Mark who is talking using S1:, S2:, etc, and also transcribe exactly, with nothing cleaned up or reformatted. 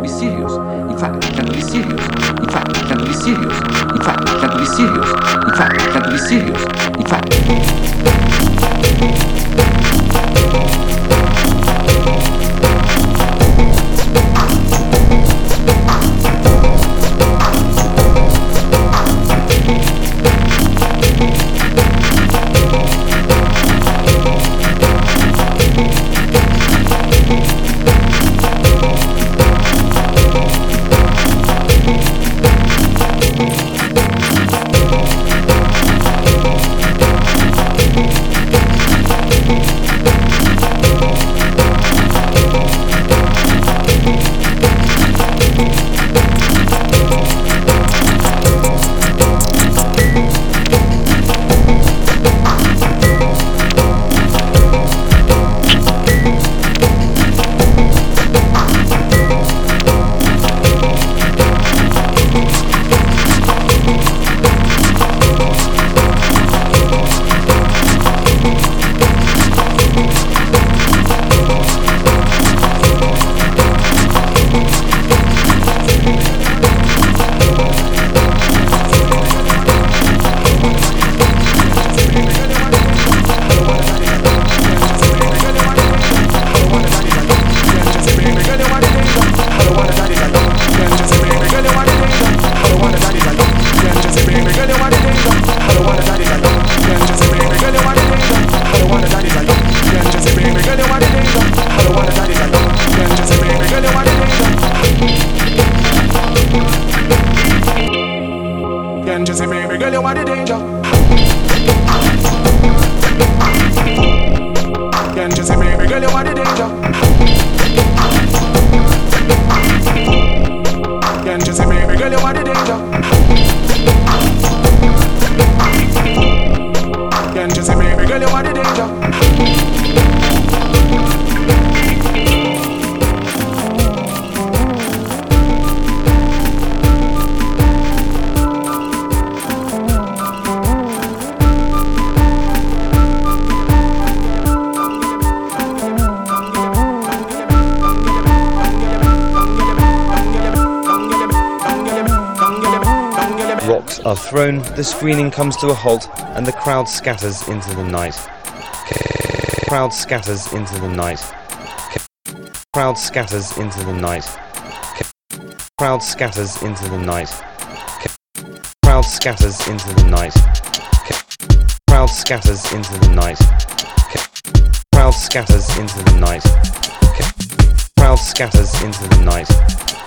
S1: be serious. In fact, try to be serious. In fact, try to be serious. In fact, try to be serious. In fact, try to be serious. In fact.
S2: Rocks are thrown, the screening comes to a halt, and the crowd scatters into the night. Crowd scatters into the night. Crowd scatters into the night. Crowd scatters into the night. Crowd scatters into the night. Crowd scatters into the night. Crowd scatters into the night. Crowd scatters into the night.